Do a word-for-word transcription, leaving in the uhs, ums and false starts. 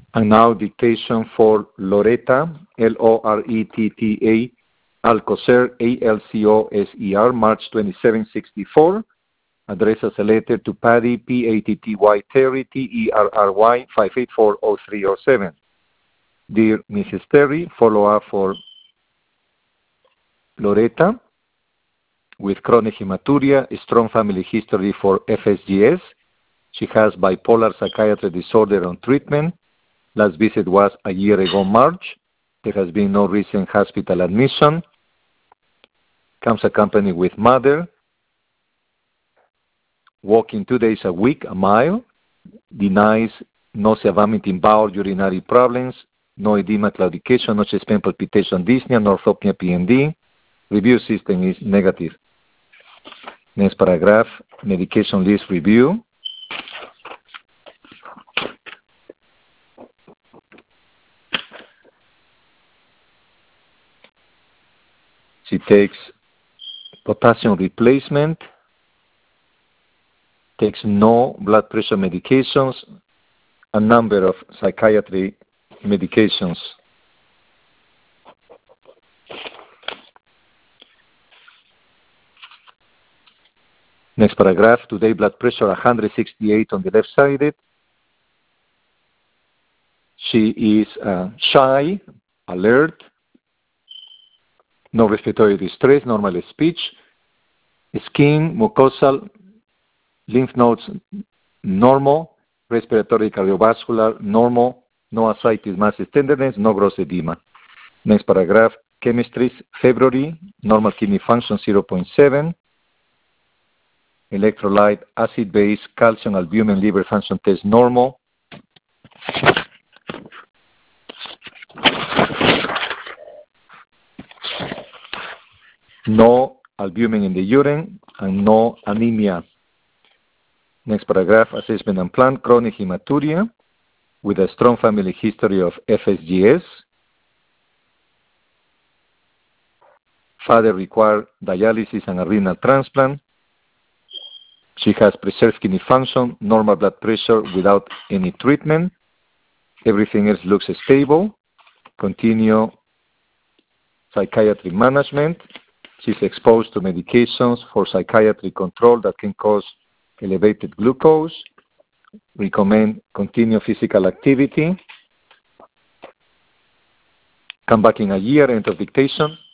And now dictation for Loretta, L O R E T T A, Alcocer, A L C O S E R, March twenty-seventh, sixty-four. Address as a letter to Patty, P A T T Y, Terry, T E R R Y, five eight four zero three zero seven. Dear Missus Terry, follow-up for Loretta with chronic hematuria, a strong family history for F S G S. She has bipolar psychiatry disorder on treatment. Last visit was a year ago, March. There has been no recent hospital admission. Comes accompanied with mother. Walking two days a week, a mile. Denies nausea, vomiting, bowel, urinary problems. No edema, claudication, no chest pain, palpitation, dyspnea, no orthopnea, P M D. Review system is negative. Next paragraph, medication list review. She takes potassium replacement, takes no blood pressure medications, a number of psychiatry medications. Next paragraph, today blood pressure one hundred sixty-eight on the left side. She is uh, shy, alert, no respiratory distress, normal speech, skin, mucosal, lymph nodes normal, respiratory cardiovascular normal, no ascites, masses, tenderness, no gross edema. Next paragraph, chemistries, February, normal kidney function zero point seven, electrolyte, acid base, calcium, albumin, liver function test normal. No albumin in the urine and no anemia. Next paragraph, assessment and plan, chronic hematuria with a strong family history of F S G S. Father required dialysis and a renal transplant. She has preserved kidney function, normal blood pressure without any treatment. Everything else looks stable. Continue psychiatry management. She's exposed to medications for psychiatry control that can cause elevated glucose. Recommend continue physical activity. Come back in a year, end of dictation.